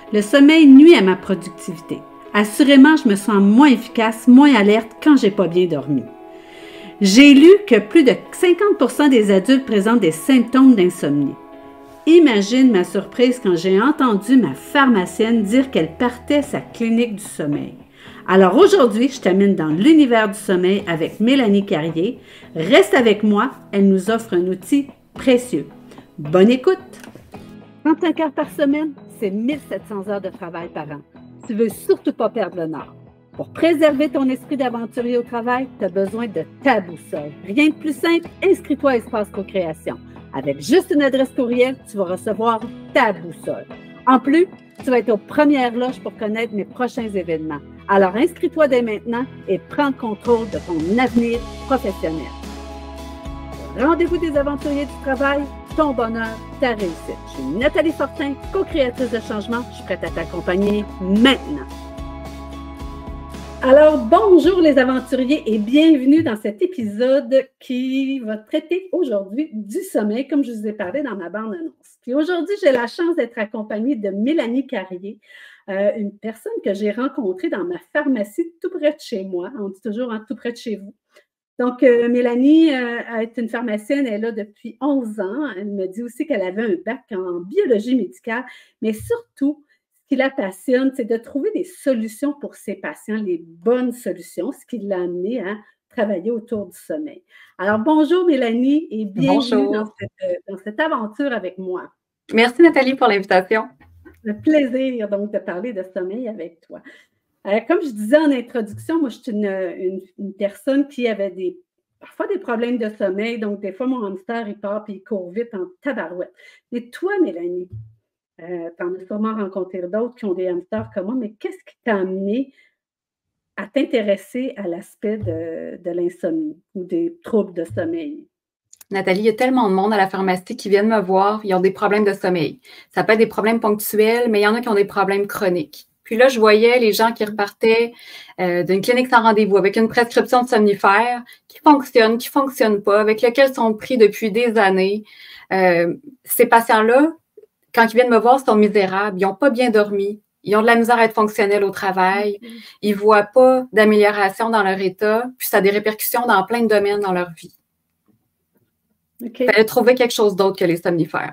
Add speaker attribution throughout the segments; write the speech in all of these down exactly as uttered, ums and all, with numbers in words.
Speaker 1: Le sommeil nuit à ma productivité. Assurément, je me sens moins efficace, moins alerte quand j'ai pas bien dormi. J'ai lu que plus de cinquante pour cent des adultes présentent des symptômes d'insomnie. Imagine ma surprise quand j'ai entendu ma pharmacienne dire qu'elle partait sa clinique du sommeil. Alors aujourd'hui, je t'amène dans l'univers du sommeil avec Mélanie Carrier. Reste avec moi, elle nous offre un outil précieux. Bonne écoute! trente-cinq heures par semaine, c'est mille sept cents heures de travail par an. Tu veux surtout pas perdre le nord. Pour préserver ton esprit d'aventurier au travail, tu as besoin de ta boussole. Rien de plus simple, inscris-toi à Espace Co-Création. Avec juste une adresse courriel, tu vas recevoir ta boussole. En plus, tu vas être aux premières loges pour connaître mes prochains événements. Alors inscris-toi dès maintenant et prends le contrôle de ton avenir professionnel. Rendez-vous des aventuriers du travail, ton bonheur, ta réussite. Je suis Nathalie Fortin, co-créatrice de changement. Je suis prête à t'accompagner maintenant. Alors, bonjour les aventuriers et bienvenue dans cet épisode qui va traiter aujourd'hui du sommeil, comme je vous ai parlé dans ma bande-annonce. Puis aujourd'hui, j'ai la chance d'être accompagnée de Mélanie Carrier, euh, une personne que j'ai rencontrée dans ma pharmacie tout près de chez moi. On dit toujours hein, tout près de chez vous. Donc, euh, Mélanie euh, est une pharmacienne, elle est là depuis onze ans. Elle me dit aussi qu'elle avait un bac en biologie médicale, mais surtout, ce qui la passionne, c'est de trouver des solutions pour ses patients, les bonnes solutions, ce qui l'a amenée à travailler autour du sommeil. Alors, bonjour Mélanie et bienvenue dans cette, dans cette aventure avec moi.
Speaker 2: Merci Nathalie pour l'invitation.
Speaker 1: Le plaisir donc de parler de sommeil avec toi. Euh, comme je disais en introduction, moi, je suis une, une, une personne qui avait des, parfois des problèmes de sommeil. Donc, des fois, mon hamster, il part et il court vite en tabarouette. Mais toi, Mélanie, euh, tu en as sûrement rencontré d'autres qui ont des hamsters comme moi, mais qu'est-ce qui t'a amené à t'intéresser à l'aspect de, de l'insomnie ou des troubles de sommeil?
Speaker 2: Nathalie, il y a tellement de monde à la pharmacie qui viennent me voir, ils ont des problèmes de sommeil. Ça peut être des problèmes ponctuels, mais il y en a qui ont des problèmes chroniques. Puis là, je voyais les gens qui repartaient euh, d'une clinique sans rendez-vous avec une prescription de somnifères qui fonctionne, qui fonctionne pas, avec lesquels ils sont pris depuis des années. Euh, ces patients-là, quand ils viennent me voir, sont misérables, ils n'ont pas bien dormi, ils ont de la misère à être fonctionnels au travail, ils ne voient pas d'amélioration dans leur état, puis ça a des répercussions dans plein de domaines dans leur vie. Okay. Il fallait trouver quelque chose d'autre que les somnifères.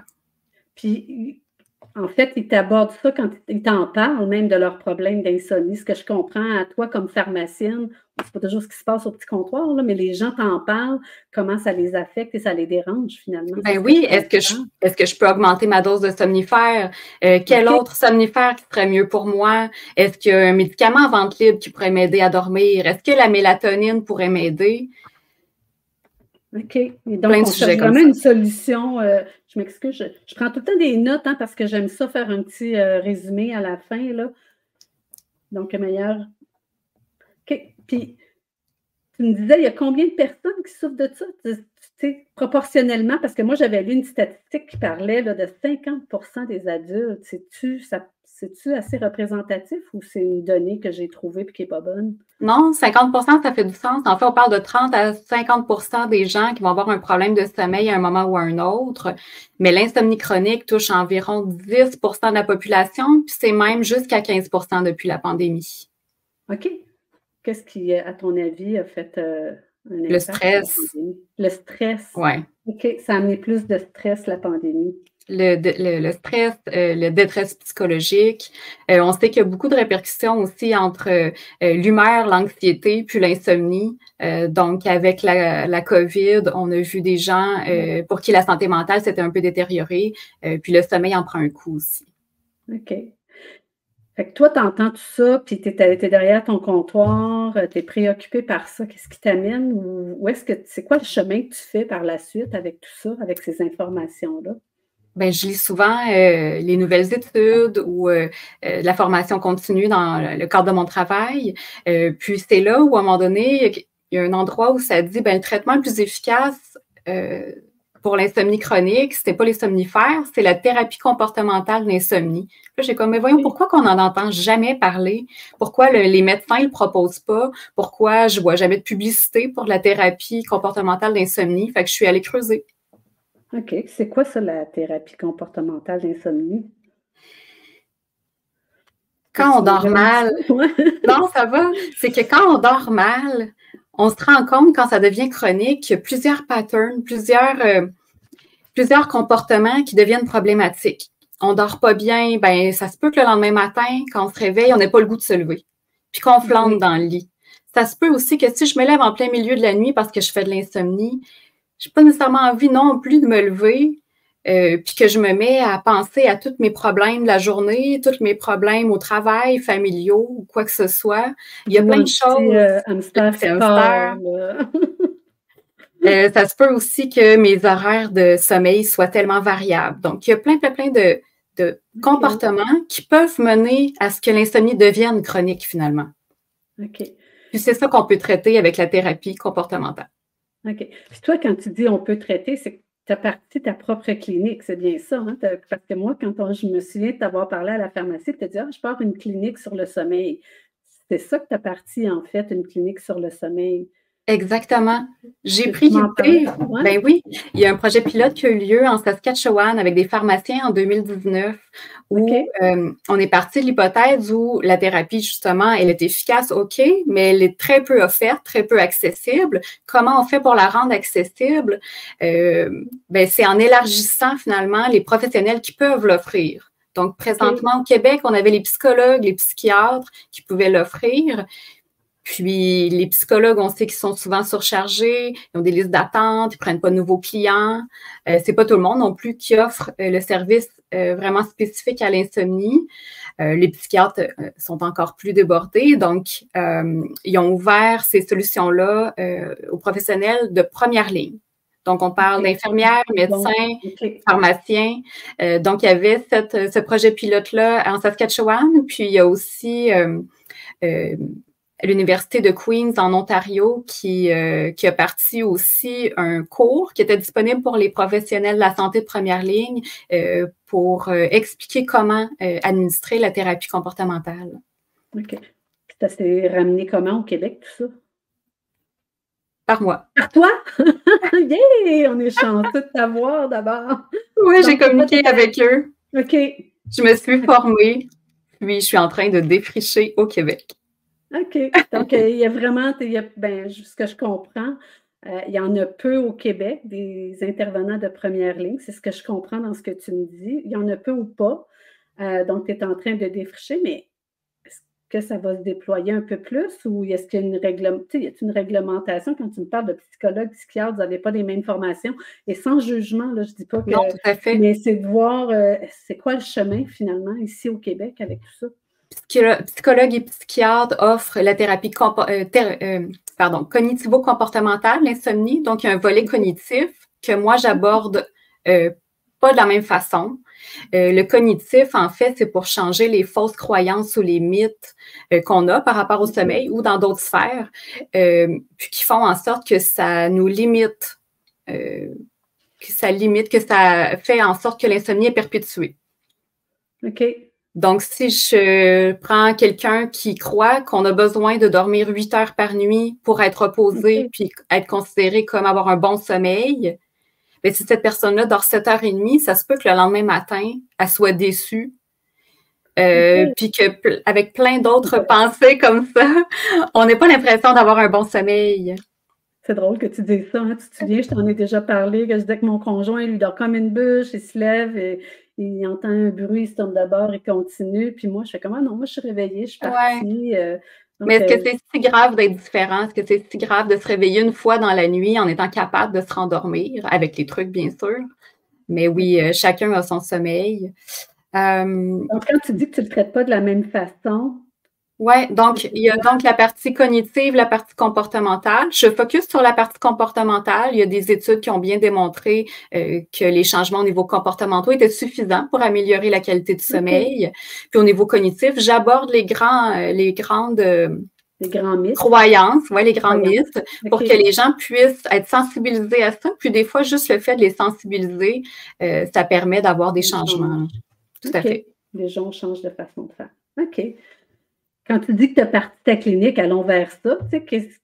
Speaker 1: Puis, en fait, ils t'abordent ça quand ils t'en parlent, même de leurs problèmes d'insomnie. Ce que je comprends à toi comme pharmacienne, c'est pas toujours ce qui se passe au petit comptoir, là, mais les gens t'en parlent, comment ça les affecte et ça les dérange finalement.
Speaker 2: Ben oui, est-ce que, je, est-ce que je peux augmenter ma dose de somnifère? Euh, quel okay. autre somnifère qui serait mieux pour moi? Est-ce qu'il y a un médicament en vente libre qui pourrait m'aider à dormir? Est-ce que la mélatonine pourrait m'aider?
Speaker 1: OK. Et donc, on cherche vraiment une solution. Euh, je m'excuse, je, je prends tout le temps des notes hein, parce que j'aime ça faire un petit euh, résumé à la fin. Là. Donc, meilleur. OK. Puis, tu me disais, il y a combien de personnes qui souffrent de ça? Tu sais, proportionnellement, parce que moi, j'avais lu une statistique qui parlait là, de cinquante pour cent des adultes. C'est-tu, ça, c'est-tu assez représentatif ou c'est une donnée que j'ai trouvée et qui n'est pas bonne?
Speaker 2: Non, cinquante pour cent, ça fait du sens. En fait, on parle de trente à cinquante pour cent des gens qui vont avoir un problème de sommeil à un moment ou à un autre. Mais l'insomnie chronique touche environ dix pour cent de la population, puis c'est même jusqu'à quinze pour cent depuis la pandémie.
Speaker 1: OK. Qu'est-ce qui, à ton avis, a fait euh, un impact?
Speaker 2: Le stress.
Speaker 1: Le stress.
Speaker 2: Oui.
Speaker 1: OK. Ça a amené plus de stress, la pandémie.
Speaker 2: Le, le, le stress, euh, le détresse psychologique. Euh, on sait qu'il y a beaucoup de répercussions aussi entre euh, l'humeur, l'anxiété, puis l'insomnie. Euh, donc, avec la, la COVID, on a vu des gens euh, pour qui la santé mentale s'était un peu détériorée, euh, puis le sommeil en prend un coup aussi.
Speaker 1: OK. Fait que toi, tu entends tout ça, puis tu es derrière ton comptoir, tu es préoccupé par ça. Qu'est-ce qui t'amène? Ou, ou est-ce que c'est quoi le chemin que tu fais par la suite avec tout ça, avec ces informations-là?
Speaker 2: Ben, je lis souvent euh, les nouvelles études ou euh, euh, la formation continue dans le cadre de mon travail. Euh, puis c'est là où, à un moment donné, il y a un endroit où ça dit ben, le traitement le plus efficace euh, pour l'insomnie chronique, c'est pas les somnifères, c'est la thérapie comportementale d'insomnie. Là, j'ai comme, mais voyons, pourquoi qu'on n'en entend jamais parler? Pourquoi le, les médecins ne le proposent pas? Pourquoi je vois jamais de publicité pour la thérapie comportementale d'insomnie? Fait que je suis allée creuser.
Speaker 1: OK. C'est quoi ça, la thérapie comportementale d'insomnie?
Speaker 2: quand on dort mal, non, ça va, c'est que quand on dort mal, on se rend compte quand ça devient chronique qu'il y a plusieurs patterns, plusieurs, euh, plusieurs comportements qui deviennent problématiques. On dort pas bien, ben ça se peut que le lendemain matin, quand on se réveille, on n'ait pas le goût de se lever, puis qu'on flambe dans le lit. Ça se peut aussi que si je me lève en plein milieu de la nuit parce que je fais de l'insomnie, je n'ai pas nécessairement envie non plus de me lever, euh, puis que je me mets à penser à tous mes problèmes de la journée, tous mes problèmes au travail, familiaux ou quoi que ce soit. Il y a plein de choses.
Speaker 1: Euh, hamster, c'est hamster.
Speaker 2: Euh, ça se peut aussi que mes horaires de sommeil soient tellement variables. Donc, il y a plein, plein, plein de, de okay. comportements qui peuvent mener à ce que l'insomnie devienne chronique finalement.
Speaker 1: OK.
Speaker 2: Puis c'est ça qu'on peut traiter avec la thérapie comportementale.
Speaker 1: OK. Puis toi, quand tu dis on peut traiter, c'est que tu as parti ta propre clinique, c'est bien ça, hein? Parce que moi, quand on, je me souviens de t'avoir parlé à la pharmacie, tu as dit ah, je pars une clinique sur le sommeil. C'est ça que tu as parti, en fait, une clinique sur le sommeil.
Speaker 2: Exactement. J'ai pris l'idée. Ouais. Ben oui, il y a un projet pilote qui a eu lieu en Saskatchewan avec des pharmaciens en deux mille dix-neuf où okay. euh, on est parti de l'hypothèse où la thérapie, justement, elle est efficace, OK, mais elle est très peu offerte, très peu accessible. Comment on fait pour la rendre accessible? Euh, ben, c'est en élargissant finalement les professionnels qui peuvent l'offrir. Donc, présentement, okay. au Québec, on avait les psychologues, les psychiatres qui pouvaient l'offrir. Puis, les psychologues, on sait qu'ils sont souvent surchargés, ils ont des listes d'attente, ils ne prennent pas de nouveaux clients. Euh, c'est pas tout le monde non plus qui offre euh, le service euh, vraiment spécifique à l'insomnie. Euh, les psychiatres euh, sont encore plus débordés, donc euh, ils ont ouvert ces solutions-là euh, aux professionnels de première ligne. Donc, on parle okay. d'infirmières, médecins, okay. pharmaciens. Euh, donc, il y avait cette, ce projet pilote-là en Saskatchewan, puis il y a aussi... Euh, euh, l'Université de Queen's en Ontario qui, euh, qui a parti aussi un cours qui était disponible pour les professionnels de la santé de première ligne euh, pour euh, expliquer comment euh, administrer la thérapie comportementale.
Speaker 1: OK. Ça s'est ramené comment au Québec, tout ça?
Speaker 2: Par moi.
Speaker 1: Par toi? Yeah! On est chanceux de t'avoir d'abord.
Speaker 2: Oui, j'ai communiqué avec eux.
Speaker 1: OK.
Speaker 2: Je me suis formée, puis je suis en train de défricher au Québec.
Speaker 1: OK. Donc, il y a vraiment, il y a, ben, ce que je comprends, euh, il y en a peu au Québec, des intervenants de première ligne. C'est ce que je comprends dans ce que tu me dis. Il y en a peu ou pas. Euh, donc, tu es en train de défricher, mais est-ce que ça va se déployer un peu plus ou est-ce qu'il y a une, réglement, y a une réglementation? Quand tu me parles de psychologue, psychiatre, vous n'avez pas les mêmes formations. Et sans jugement, là, je ne dis pas que...
Speaker 2: Non, tout à fait.
Speaker 1: Mais c'est de voir, euh, c'est quoi le chemin, finalement, ici au Québec avec tout ça?
Speaker 2: Psychologues et psychiatres offrent la thérapie euh, thé euh, pardon, cognitivo-comportementale, l'insomnie. Donc, il y a un volet cognitif que moi, j'aborde euh, pas de la même façon. Euh, le cognitif, en fait, c'est pour changer les fausses croyances ou les mythes euh, qu'on a par rapport au sommeil ou dans d'autres sphères, euh, puis qui font en sorte que ça nous limite, euh, que ça limite, que ça fait en sorte que l'insomnie est perpétuée.
Speaker 1: OK.
Speaker 2: Donc, si je prends quelqu'un qui croit qu'on a besoin de dormir huit heures par nuit pour être reposé okay. puis être considéré comme avoir un bon sommeil, bien, si cette personne-là dort sept heures trente, ça se peut que le lendemain matin, elle soit déçue. Euh, okay. Puis qu'avec plein d'autres okay. pensées comme ça, on n'a pas l'impression d'avoir un bon sommeil.
Speaker 1: C'est drôle que tu dises ça. Hein? Tu te souviens, je t'en ai déjà parlé, que je disais que mon conjoint, lui, dort comme une bûche, il se lève et il entend un bruit, il se tourne d'abord, il continue. Puis moi, je fais comment? Non, moi, je suis réveillée, je suis partie.
Speaker 2: Ouais.
Speaker 1: Euh, donc,
Speaker 2: Mais est-ce que c'est si grave d'être différent? Est-ce que c'est si grave de se réveiller une fois dans la nuit en étant capable de se rendormir, avec les trucs, bien sûr? Mais oui, euh, chacun a son sommeil. Euh,
Speaker 1: donc, quand tu dis que tu ne le traites pas de la même façon...
Speaker 2: Oui, donc il y a donc la partie cognitive, la partie comportementale. Je focus sur la partie comportementale. Il y a des études qui ont bien démontré euh, que les changements au niveau comportemental étaient suffisants pour améliorer la qualité du sommeil. Okay. Puis au niveau cognitif, j'aborde les grands, euh, les grandes euh,
Speaker 1: les grands mythes.
Speaker 2: croyances, ouais, les grands
Speaker 1: croyances.
Speaker 2: mythes, okay. pour que les gens puissent être sensibilisés à ça. Puis des fois, juste le fait de les sensibiliser, euh, ça permet d'avoir des changements. Tout
Speaker 1: okay.
Speaker 2: à fait.
Speaker 1: Les gens changent de façon de faire. OK. Quand tu dis que tu as parti ta clinique, allons vers ça. Tu sais, qu'est-ce...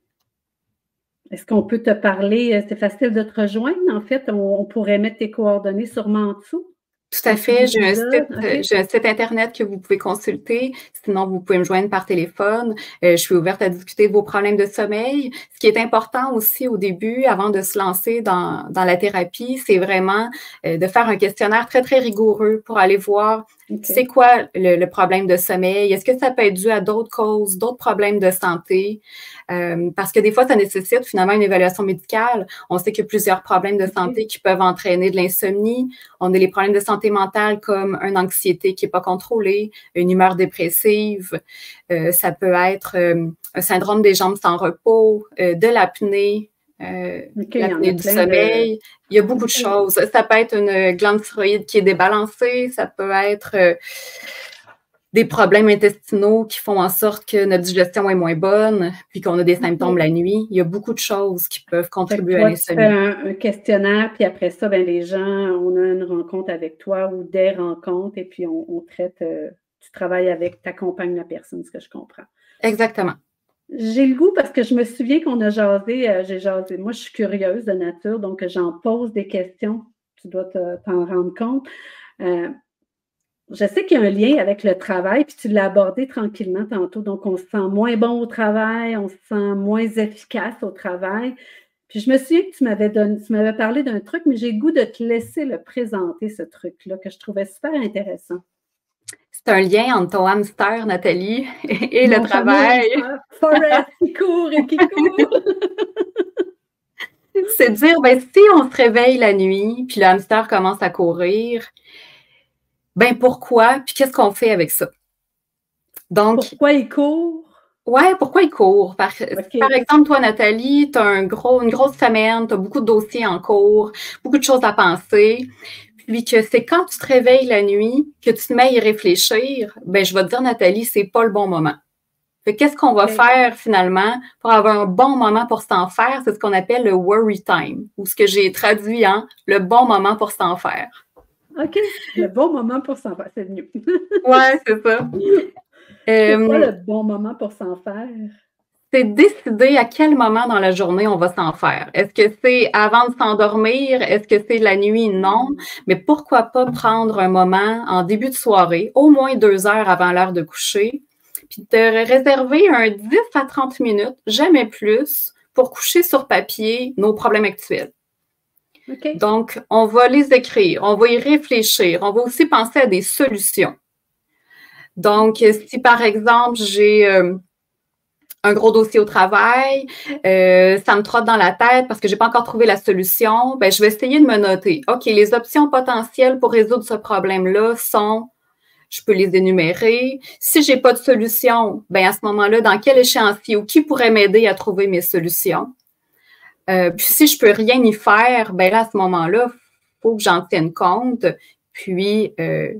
Speaker 1: Est-ce qu'on peut te parler? C'est facile de te rejoindre. En fait, on, on pourrait mettre tes coordonnées sûrement en dessous.
Speaker 2: Tout à
Speaker 1: Donc, tu
Speaker 2: fait. J'ai un
Speaker 1: dis ça,
Speaker 2: site, heu,
Speaker 1: OK.
Speaker 2: j'ai un site internet que vous pouvez consulter. Sinon, vous pouvez me joindre par téléphone. Heu, je suis ouverte à discuter de vos problèmes de sommeil. Ce qui est important aussi au début, avant de se lancer dans dans la thérapie, c'est vraiment, heu, de faire un questionnaire très, très rigoureux pour aller voir c'est
Speaker 1: OK.
Speaker 2: quoi le le problème de sommeil? Est-ce que ça peut être dû à d'autres causes, d'autres problèmes de santé? Hem, parce que des fois, ça nécessite finalement une évaluation médicale. On sait qu'il y a plusieurs problèmes de
Speaker 1: OK.
Speaker 2: santé qui peuvent entraîner de l'insomnie. On a les problèmes de santé mentale comme une anxiété qui est pas contrôlée, une humeur dépressive. Heu, ça peut être, hem, un syndrome des jambes sans repos, heu, de l'apnée, heu,
Speaker 1: OK, il y en
Speaker 2: l'apnée
Speaker 1: a
Speaker 2: du
Speaker 1: plein de
Speaker 2: sommeil. Il y a beaucoup de
Speaker 1: OK.
Speaker 2: choses. Ça peut être une glande thyroïde qui est débalancée, ça peut être, heu, des problèmes intestinaux qui font en sorte que notre digestion est moins bonne, puis qu'on a des symptômes
Speaker 1: OK.
Speaker 2: la nuit. Il y a beaucoup de choses qui peuvent
Speaker 1: Fait que
Speaker 2: contribuer à
Speaker 1: toi, tu fais
Speaker 2: l'insomnie.
Speaker 1: un un questionnaire, puis après ça, ben, les gens on a une rencontre avec toi ou des rencontres et puis on on traite, heu, tu travailles avec tu accompagnes la personne, ce que je comprends.
Speaker 2: Exactement.
Speaker 1: J'ai le goût parce que je me souviens qu'on a jasé, heu, j'ai jasé moi, je suis curieuse de nature, donc j'en pose des questions. Tu dois te t'en rendre compte. Heu, je sais qu'il y a un lien avec le travail, puis tu l'as abordé tranquillement tantôt, donc on se sent moins bon au travail, on se sent moins efficace au travail. Puis je me souviens que tu m'avais donné tu m'avais parlé d'un truc, mais j'ai le goût de te laisser le présenter, ce truc-là, que je trouvais super intéressant.
Speaker 2: C'est un lien entre ton hamster, Nathalie, et le
Speaker 1: Mon fameux
Speaker 2: travail.
Speaker 1: hamster Forrest qui court et qui court.
Speaker 2: C'est de dire, ben, si on se réveille la nuit, puis le hamster commence à courir, ben pourquoi? Puis qu'est-ce qu'on fait avec ça? Donc,
Speaker 1: Pourquoi il court?
Speaker 2: ouais, pourquoi il court? Par, si par
Speaker 1: OK,
Speaker 2: exemple, toi, Nathalie, tu as un gros, une grosse semaine, tu as beaucoup de dossiers en cours, beaucoup de choses à penser, puis que c'est quand tu te réveilles la nuit que tu te mets à y réfléchir, ben je vais te dire, Nathalie, c'est pas le bon moment. Fait qu'est-ce qu'on va
Speaker 1: OK,
Speaker 2: faire finalement pour avoir un bon moment pour s'en faire? C'est ce qu'on appelle le worry time, ou ce que j'ai traduit en le bon moment pour s'en faire.
Speaker 1: OK. Le bon moment pour s'en faire, c'est mieux.
Speaker 2: Ouais, c'est ça.
Speaker 1: C'est quoi
Speaker 2: Euh,
Speaker 1: le bon moment pour s'en faire?
Speaker 2: c'est décider à quel moment dans la journée on va s'en faire. Est-ce que c'est avant de s'endormir? Est-ce que c'est la nuit? Non.
Speaker 1: Mmh.
Speaker 2: Mais pourquoi pas prendre un moment en début de soirée, au moins deux heures avant l'heure de coucher, puis te réserver un dix à trente minutes, jamais plus, pour coucher sur papier nos problèmes actuels.
Speaker 1: OK.
Speaker 2: Donc, on va les écrire, on va y réfléchir, on va aussi penser à des solutions. Donc, si par exemple, j'ai euh, un gros dossier au travail, euh, ça me trotte dans la tête parce que j'ai pas encore trouvé la solution, ben, je vais essayer de me noter. OK, les options potentielles pour résoudre ce problème-là sont, je peux les énumérer. Si j'ai pas de solution, ben, à ce moment-là, dans quel échéancier ou qui pourrait m'aider à trouver mes solutions? Euh, puis si je peux rien y faire, ben là, à ce moment-là, il faut que j'en tienne compte. Puis, euh,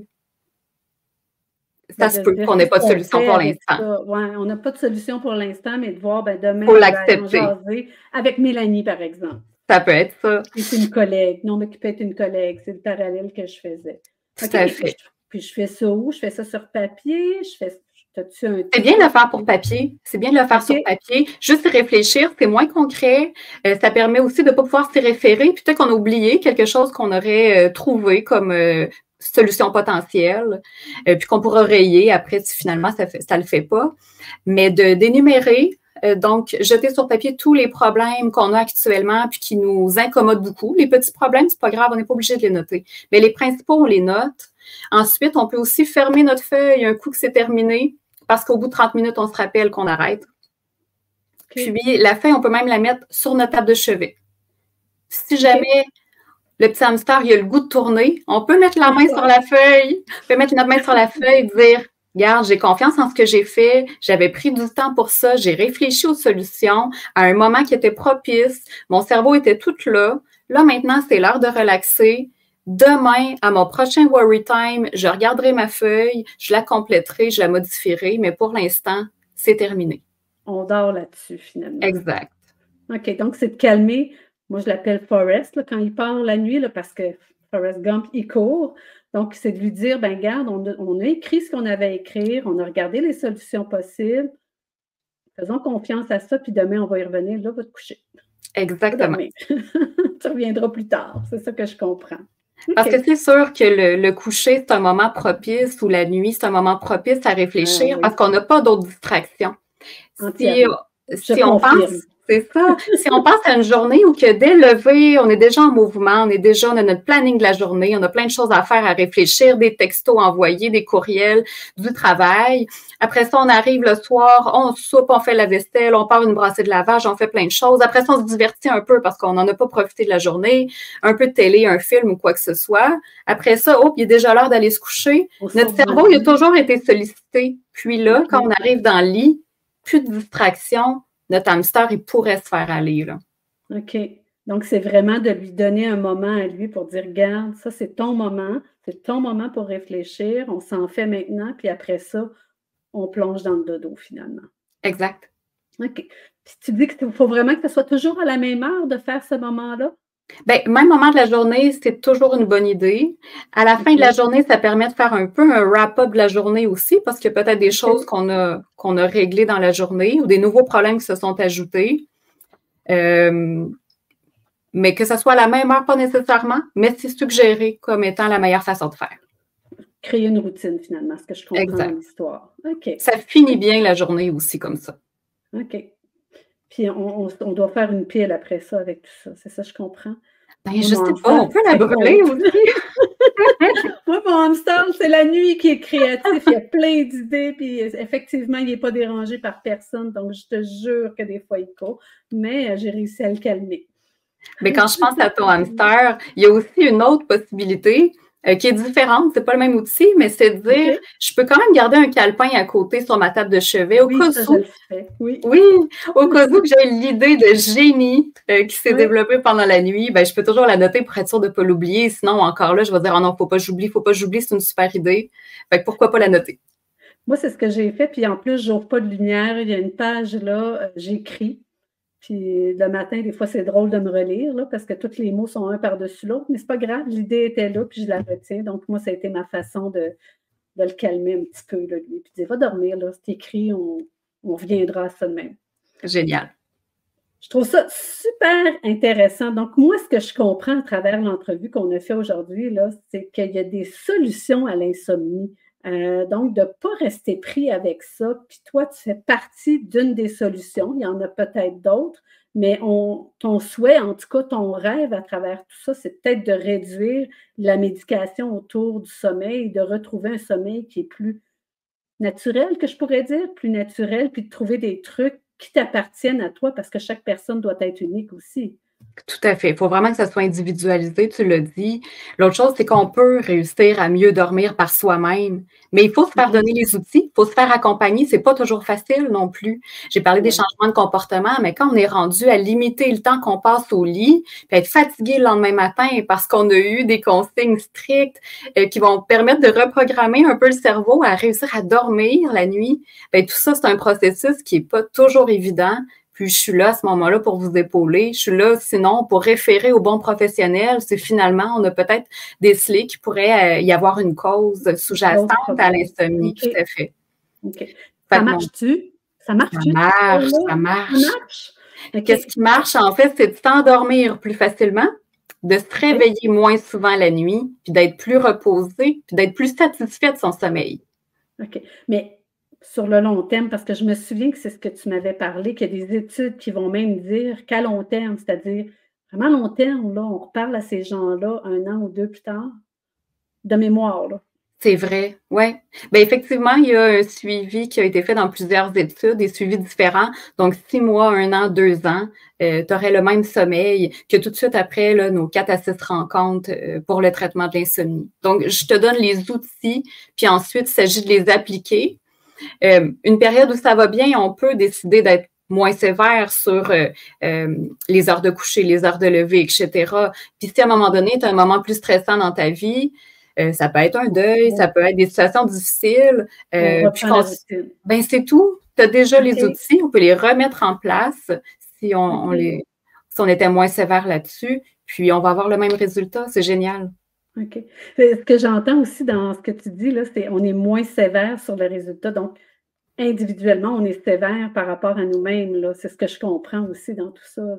Speaker 2: ça
Speaker 1: Ben,
Speaker 2: se
Speaker 1: de se
Speaker 2: peut
Speaker 1: dire
Speaker 2: qu'on n'ait
Speaker 1: qu'est-ce
Speaker 2: pas de
Speaker 1: qu'on
Speaker 2: solution
Speaker 1: fait
Speaker 2: pour
Speaker 1: avec
Speaker 2: l'instant.
Speaker 1: ça? Ouais, on n'a pas de solution pour l'instant, mais de voir, ben,
Speaker 2: Il faut
Speaker 1: demain, je vais aller en
Speaker 2: l'accepter.
Speaker 1: jaser avec Mélanie, par exemple.
Speaker 2: Ça peut être ça.
Speaker 1: Qui est une collègue. Non, mais qui peut être une collègue. C'est le parallèle que je faisais.
Speaker 2: Tout
Speaker 1: OK,
Speaker 2: à
Speaker 1: puis je,
Speaker 2: fait.
Speaker 1: puis je fais ça où? Je fais ça sur papier? Je fais. T'as-tu un
Speaker 2: C'est bien de le
Speaker 1: truc?
Speaker 2: faire pour papier. C'est bien de le faire
Speaker 1: OK.
Speaker 2: sur papier. Juste y réfléchir, c'est moins concret. Euh, ça permet aussi de ne pas pouvoir s'y référer. Puis peut-être qu'on a oublié quelque chose qu'on aurait euh, trouvé comme euh, solution potentielle, euh, puis qu'on pourra rayer après si finalement ça fait, ça le fait pas. Mais de d'énumérer, euh, donc jeter sur papier tous les problèmes qu'on a actuellement puis qui nous incommodent beaucoup. Les petits problèmes, c'est pas grave, on n'est pas obligé de les noter. Mais les principaux, on les note. Ensuite, on peut aussi fermer notre feuille un coup que c'est terminé, parce qu'au bout de trente minutes, on se rappelle qu'on arrête.
Speaker 1: OK.
Speaker 2: Puis, la feuille, on peut même la mettre sur notre table de chevet. Si
Speaker 1: OK.
Speaker 2: jamais le petit hamster, il a le goût de tourner, on peut mettre la
Speaker 1: Il
Speaker 2: main sur
Speaker 1: sort.
Speaker 2: la feuille, on peut mettre notre main sur la feuille et dire, regarde, j'ai confiance en ce que j'ai fait, j'avais pris du temps pour ça, j'ai réfléchi aux solutions à un moment qui était propice, mon cerveau était tout là. Là, maintenant, c'est l'heure de relaxer. Demain, à mon prochain Worry Time, je regarderai ma feuille, je la compléterai, je la modifierai, mais pour l'instant, c'est terminé.
Speaker 1: On dort là-dessus, finalement.
Speaker 2: Exact.
Speaker 1: OK, donc c'est de calmer. Moi, je l'appelle Forrest là, quand il part la nuit, là, parce que Forrest Gump, il court. Donc, c'est de lui dire, ben garde, on a, on a écrit ce qu'on avait à écrire, on a regardé les solutions possibles. Faisons confiance à ça, puis demain, on va y revenir. Là, va te coucher. Pas
Speaker 2: Exactement.
Speaker 1: demain. Tu reviendras plus tard. C'est ça que je comprends.
Speaker 2: Parce que
Speaker 1: OK.
Speaker 2: c'est sûr que le, le coucher, c'est un moment propice ou la nuit, c'est un moment propice à
Speaker 1: Ah
Speaker 2: réfléchir parce
Speaker 1: oui,
Speaker 2: qu'on n'a pas d'autres distractions. Si,
Speaker 1: entièrement. Je
Speaker 2: si on
Speaker 1: confirme.
Speaker 2: pense, c'est ça, si on pense à une journée où que dès le lever, on est déjà en mouvement, on est déjà, on a notre planning de la journée, on a plein de choses à faire, à réfléchir, des textos envoyés, des courriels, du travail. Après ça, on arrive le soir, on soupe, on fait la vaisselle, on part une brassée de lavage, on fait plein de choses. Après ça, on se divertit un peu parce qu'on n'en a pas profité de la journée, un peu de télé, un film ou quoi que ce soit. Après ça, oh, il est déjà l'heure d'aller se coucher.
Speaker 1: On
Speaker 2: Notre
Speaker 1: sort du
Speaker 2: cerveau, il a
Speaker 1: lit.
Speaker 2: toujours été sollicité. Puis là, quand on
Speaker 1: OK.
Speaker 2: arrive dans le lit, plus de distraction, notre hamster, il pourrait se faire aller, là.
Speaker 1: OK. Donc, c'est vraiment de lui donner un moment à lui pour dire, regarde, ça, c'est ton moment, c'est ton moment pour réfléchir, on s'en fait maintenant, puis après ça, on plonge dans le dodo finalement.
Speaker 2: Exact.
Speaker 1: OK. Puis tu dis qu'il faut vraiment que ce soit toujours à la même heure de faire ce moment-là?
Speaker 2: Ben, même moment de la journée, c'est toujours une bonne idée. À la fin de la
Speaker 1: OK.
Speaker 2: journée, ça permet de faire un peu un wrap-up de la journée aussi, parce qu'il y a peut-être des choses
Speaker 1: OK.
Speaker 2: qu'on a, qu'on a réglées dans la journée ou des nouveaux problèmes qui se sont ajoutés. Euh, mais que ce soit à la même heure, pas nécessairement, mais c'est suggéré comme étant la meilleure façon de faire.
Speaker 1: Créer une routine finalement, ce que je comprends dans
Speaker 2: Exact.
Speaker 1: l'histoire. OK.
Speaker 2: Ça finit bien la journée aussi comme ça.
Speaker 1: OK. Puis on, on, on doit faire une pile après ça avec tout ça. C'est ça, je comprends.
Speaker 2: Ben,
Speaker 1: Moi,
Speaker 2: je
Speaker 1: mon
Speaker 2: sais pas,
Speaker 1: hamster,
Speaker 2: on peut
Speaker 1: c'est
Speaker 2: la
Speaker 1: très
Speaker 2: brûler
Speaker 1: compte.
Speaker 2: aussi.
Speaker 1: Moi, mon hamster, c'est la nuit qui est créatif. Il y a plein d'idées, puis effectivement, il n'est pas dérangé par personne. Donc, je te jure que des fois, il court. Mais euh, j'ai réussi à le calmer.
Speaker 2: Mais quand je pense à ton hamster, il y a aussi une autre possibilité euh, qui est différente. C'est pas le même outil, mais c'est de dire,
Speaker 1: OK?
Speaker 2: je peux quand même garder un calepin à côté sur ma table de chevet au
Speaker 1: Oui,
Speaker 2: cas
Speaker 1: ça, je
Speaker 2: où,
Speaker 1: le fais. Oui.
Speaker 2: oui, au cas où que j'ai l'idée de génie euh, qui s'est
Speaker 1: Oui.
Speaker 2: développée pendant la nuit, ben je peux toujours la noter pour être sûre de pas l'oublier. Sinon, encore là, je vais dire, oh non, faut pas que j'oublie, faut pas que j'oublie, c'est une super idée. Fait que pourquoi pas la noter?
Speaker 1: Moi, c'est ce que j'ai fait. Puis en plus, j'ouvre pas de lumière. Il y a une page là, euh, j'écris. Puis le matin, des fois, c'est drôle de me relire, là, parce que tous les mots sont un par-dessus l'autre, mais c'est pas grave, l'idée était là, puis je la retiens. Donc, moi, ça a été ma façon de, de le calmer un petit peu, là, lui. Puis dire, va dormir, là, c'est écrit, on, on reviendra à ça de même.
Speaker 2: Génial.
Speaker 1: Je trouve ça super intéressant. Donc, moi, ce que je comprends à travers l'entrevue qu'on a fait aujourd'hui, là, c'est qu'il y a des solutions à l'insomnie. Euh, donc, de ne pas rester pris avec ça. Puis toi, tu fais partie d'une des solutions. Il y en a peut-être d'autres, mais on, ton souhait, en tout cas, ton rêve à travers tout ça, c'est peut-être de réduire la médication autour du sommeil, de retrouver un sommeil qui est plus naturel, que je pourrais dire, plus naturel, puis de trouver des trucs qui t'appartiennent à toi, parce que chaque personne doit être unique aussi.
Speaker 2: Tout à fait. Il faut vraiment que ça soit individualisé, tu l'as dit. L'autre chose, c'est qu'on peut réussir à mieux dormir par soi-même, mais il faut se faire
Speaker 1: Mhm.
Speaker 2: donner les outils, il faut se faire accompagner. C'est pas toujours facile non plus. J'ai parlé des
Speaker 1: Ouais.
Speaker 2: changements de comportement, mais quand on est rendu à limiter le temps qu'on passe au lit, puis être fatigué le lendemain matin parce qu'on a eu des consignes strictes euh, qui vont permettre de reprogrammer un peu le cerveau à réussir à dormir la nuit, bien, tout ça, c'est un processus qui est pas toujours évident. Puis je suis là à ce moment-là pour vous épauler. Je suis là sinon pour référer aux bons professionnels. C'est finalement, on a peut-être décelé qu'il pourrait euh, y avoir une cause sous-jacente
Speaker 1: D'autres
Speaker 2: à
Speaker 1: problèmes.
Speaker 2: l'insomnie,
Speaker 1: OK.
Speaker 2: tout à fait.
Speaker 1: OK.
Speaker 2: Fait
Speaker 1: Ça
Speaker 2: que mon-
Speaker 1: marche-tu? Ça
Speaker 2: ça
Speaker 1: marche-tu, cette
Speaker 2: marche,
Speaker 1: chose-là?
Speaker 2: ça
Speaker 1: Ça
Speaker 2: marche.
Speaker 1: marche? OK.
Speaker 2: Qu'est-ce qui marche, en fait, c'est de s'endormir plus facilement, de se
Speaker 1: OK.
Speaker 2: réveiller moins souvent la nuit, puis d'être plus reposé, puis d'être plus satisfait de son sommeil.
Speaker 1: OK. Mais sur le long terme, parce que je me souviens que c'est ce que tu m'avais parlé, qu'il y a des études qui vont même dire qu'à long terme, c'est-à-dire vraiment long terme, là, on reparle à ces gens-là un an ou deux plus tard, de mémoire, là.
Speaker 2: C'est vrai, oui. Bien, effectivement, il y a un suivi qui a été fait dans plusieurs études, des suivis différents. Donc, six mois, un an, deux ans, euh, tu aurais le même sommeil que tout de suite après là, nos quatre à six rencontres euh, pour le traitement de l'insomnie. Donc, je te donne les outils, puis ensuite, il s'agit de les appliquer. Euh, une période où ça va bien, on peut décider d'être moins sévère sur euh, euh, les heures de coucher, les heures de lever, et cetera. Puis si à un moment donné, tu as un moment plus stressant dans ta vie, euh, ça peut être un deuil, ça peut être des situations difficiles.
Speaker 1: On
Speaker 2: Euh, puis
Speaker 1: reprend la routine.
Speaker 2: ben c'est tout. Tu as déjà
Speaker 1: OK.
Speaker 2: les outils, on peut les remettre en place si on, on
Speaker 1: OK.
Speaker 2: les, si on était moins sévère là-dessus. Puis on va avoir le même résultat. C'est génial.
Speaker 1: OK. Ce que j'entends aussi dans ce que tu dis, là, c'est on est moins sévère sur le résultat. Donc, individuellement, on est sévère par rapport à nous-mêmes, là. C'est ce que je comprends aussi dans tout ça, là.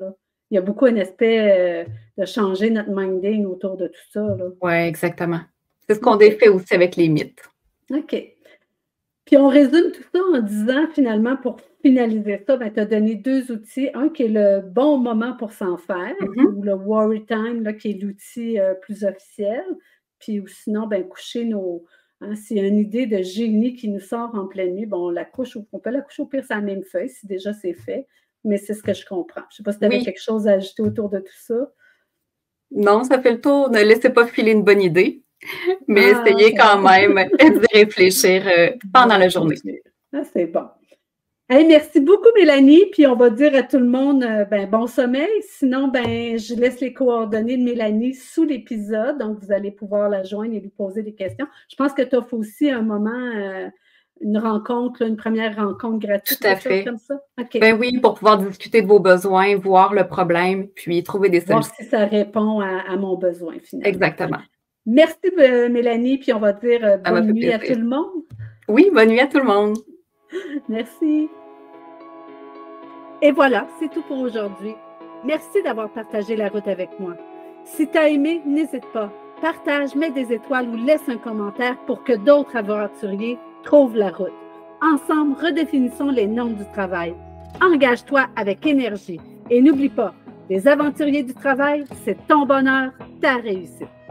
Speaker 1: il y a beaucoup un aspect euh, de changer notre minding autour de tout ça.
Speaker 2: Oui, exactement. C'est ce qu'on défait aussi avec les mythes.
Speaker 1: OK. Puis on résume tout ça en disant, finalement, pour finaliser ça, ben, tu as donné deux outils. Un qui est le bon moment pour s'en faire,
Speaker 2: Mm-hmm.
Speaker 1: ou le Worry Time, là, qui est l'outil euh, plus officiel. Puis ou sinon, ben, coucher nos... Hein, s'il y a une idée de génie qui nous sort en pleine nuit, bon, on la couche, on peut la coucher au pire sur la même feuille, si déjà c'est fait. Mais c'est ce que je comprends. Je ne sais pas si tu avais
Speaker 2: Oui.
Speaker 1: quelque chose à ajouter autour de tout ça.
Speaker 2: Non, ça fait le tour. Ne laissez pas filer une bonne idée, mais
Speaker 1: Ah,
Speaker 2: essayez
Speaker 1: c'est
Speaker 2: quand
Speaker 1: bon.
Speaker 2: même d'y réfléchir euh, pendant la journée.
Speaker 1: Ah, c'est bon. Hey, merci beaucoup, Mélanie. Puis on va dire à tout le monde euh, ben, bon sommeil. Sinon, ben, je laisse les coordonnées de Mélanie sous l'épisode. Donc, vous allez pouvoir la joindre et lui poser des questions. Je pense que tu offres aussi un moment, euh, une rencontre, là, une première rencontre gratuite.
Speaker 2: Tout à fait.
Speaker 1: Comme ça. Okay.
Speaker 2: Ben oui, pour pouvoir discuter de vos besoins, voir le problème, puis trouver des
Speaker 1: voir
Speaker 2: solutions.
Speaker 1: Si ça répond à, à mon besoin, finalement.
Speaker 2: Exactement.
Speaker 1: Merci, euh, Mélanie. Puis on va dire euh, bonne nuit plaisir. À tout le monde.
Speaker 2: Oui, bonne nuit à tout le monde.
Speaker 1: Merci. Et voilà, c'est tout pour aujourd'hui. Merci d'avoir partagé la route avec moi. Si tu as aimé, n'hésite pas. Partage, mets des étoiles ou laisse un commentaire pour que d'autres aventuriers trouvent la route. Ensemble, redéfinissons les normes du travail. Engage-toi avec énergie. Et n'oublie pas, les aventuriers du travail, c'est ton bonheur, ta réussite.